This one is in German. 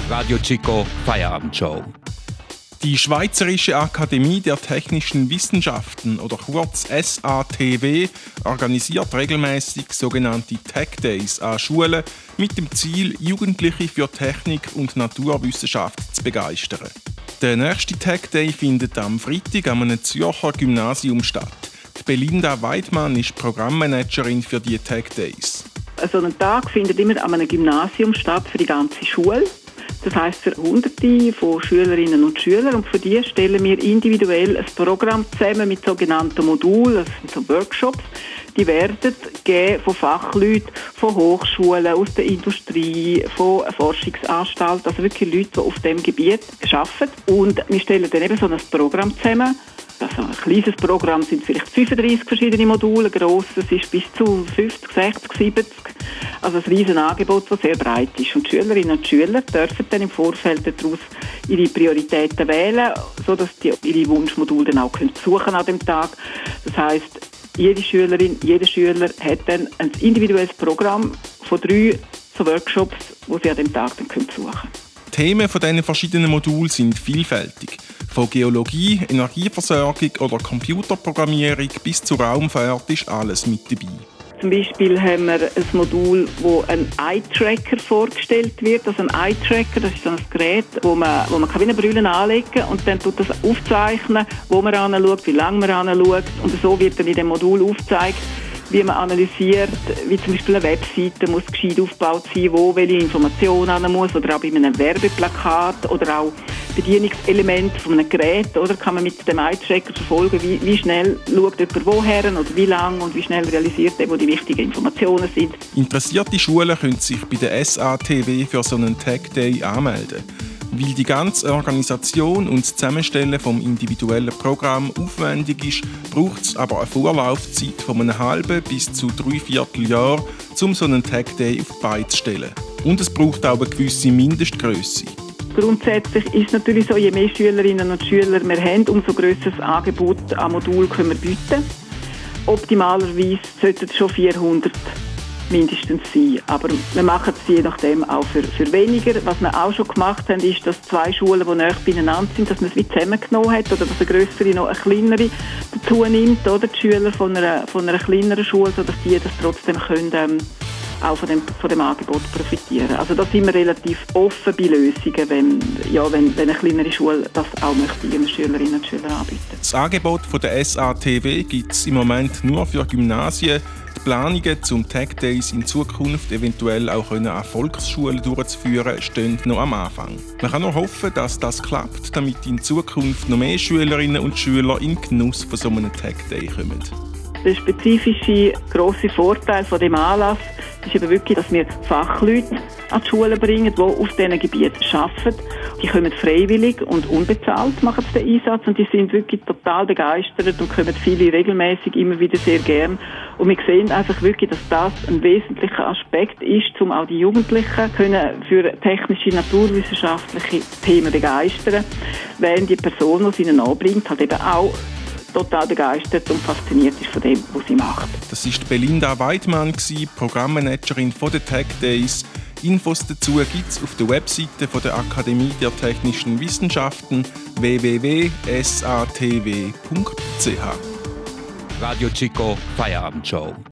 Radio Chico Feierabendshow. Die Schweizerische Akademie der Technischen Wissenschaften, oder kurz SATW, organisiert regelmäßig sogenannte Tech Days an Schulen mit dem Ziel, Jugendliche für Technik und Naturwissenschaft zu begeistern. Der nächste Tech Day findet am Freitag an einem Zürcher Gymnasium statt. Die Belinda Weidmann ist Programmmanagerin für die Tech Days. So ein Tag findet immer an einem Gymnasium statt für die ganze Schule. Das heisst für Hunderte von Schülerinnen und Schülern. Und für die stellen wir individuell ein Programm zusammen mit sogenannten Modulen, das sind so Workshops. Die werden gegeben von Fachleuten, von Hochschulen, aus der Industrie, von Forschungsanstalten, also wirklich Leute, die auf diesem Gebiet arbeiten. Und wir stellen dann eben so ein Programm zusammen. Also ein kleines Programm sind vielleicht 35 verschiedene Module, ein grosses ist bis zu 50, 60, 70. Also ein riesen Angebot, das sehr breit ist. Und die Schülerinnen und Schüler dürfen dann im Vorfeld daraus ihre Prioritäten wählen, sodass die ihre Wunschmodule dann auch suchen an dem Tag. Das heisst, jede Schülerin, jeder Schüler hat dann ein individuelles Programm von 3 so Workshops, die sie an dem Tag dann suchen können. Die Themen von diesen verschiedenen Modulen sind vielfältig. Von Geologie, Energieversorgung oder Computerprogrammierung bis zur Raumfahrt ist alles mit dabei. Zum Beispiel haben wir ein Modul, wo ein Eye-Tracker vorgestellt wird. Also ein Eye-Tracker, das ist so ein Gerät, wo man wie eine Brille anlegen kann und dann tut das aufzeichnen, wo man anschaut, wie lange man anschaut. Und so wird dann in dem Modul aufgezeigt, wie man analysiert, wie zum Beispiel eine Webseite muss gescheit aufgebaut sein, wo welche Informationen an muss, oder auch bei einem Werbeplakat oder auch Bedienungselemente von einem Gerät, oder kann man mit dem Eye-Tracker verfolgen, wie schnell schaut jemand woher oder wie lang und wie schnell realisiert er, wo die wichtigen Informationen sind. Interessierte Schulen können sich bei der SATW für so einen Tech Day anmelden. Weil die ganze Organisation und das Zusammenstellen vom individuellen Programm aufwendig ist, braucht es aber eine Vorlaufzeit von einem halben bis zu 3/4 Jahr, um so einen Tech Day auf die Beine zu stellen. Und es braucht auch eine gewisse Mindestgrösse. Grundsätzlich ist es natürlich so, je mehr Schülerinnen und Schüler wir haben, umso grösseres Angebot an Modulen können wir bieten. Optimalerweise sollten es schon 400 mindestens sein. Aber wir machen es je nachdem auch für weniger. Was wir auch schon gemacht haben, ist, dass 2 Schulen, die nahe beieinander sind, dass man es wie zusammengenommen hat oder dass eine grössere noch eine kleinere dazu nimmt, oder die Schüler von einer kleineren Schule, sodass die das trotzdem können, auch von dem Angebot profitieren. Also da sind wir relativ offen bei Lösungen, wenn eine kleinere Schule das auch möchte, ihren Schülerinnen und Schülern anbieten. Das Angebot von der SATW gibt es im Moment nur für Gymnasien. Die Planungen zum Tech Days in Zukunft eventuell auch an Volksschulen durchzuführen, stehen noch am Anfang. Man kann nur hoffen, dass das klappt, damit in Zukunft noch mehr Schülerinnen und Schüler in den Genuss von so einem Tech Day kommen. Der spezifische grosse Vorteil von dem Anlass ist eben wirklich, dass wir Fachleute an die Schulen bringen, die auf diesen Gebieten arbeiten. Die kommen freiwillig und unbezahlt, machen den Einsatz, und die sind wirklich total begeistert und kommen viele regelmäßig immer wieder sehr gern. Und wir sehen einfach wirklich, dass das ein wesentlicher Aspekt ist, um auch die Jugendlichen für technische, naturwissenschaftliche Themen begeistern, während die Person, die sie ihnen anbringt, halt eben auch total begeistert und fasziniert ist von dem, was sie macht. Das war Belinda Weidmann, Programmmanagerin von den Tech Days. Infos dazu gibt es auf der Webseite von der Akademie der Technischen Wissenschaften www.satw.ch. Radio Chico Feierabendshow.